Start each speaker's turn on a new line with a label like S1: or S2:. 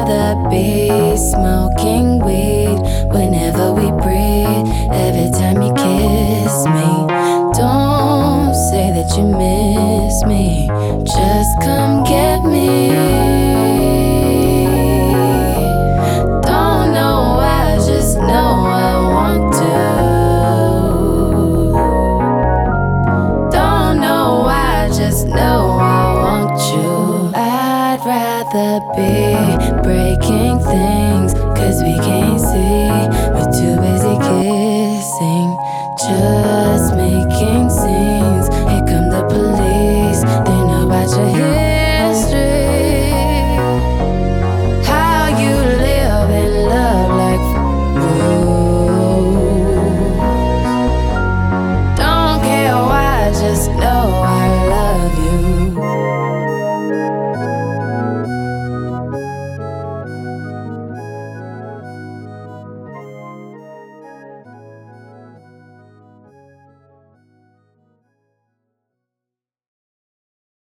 S1: rather be smoking weed whenever we breathe. Every time you kiss me, don't say that you miss me. Just come get me. Don't know why, just know I want to. Don't know why, just know I want you. I'd rather be breaking things, 'cause we can't see. We're too busy kissing, just making scenes. Here come the police, they know about your history.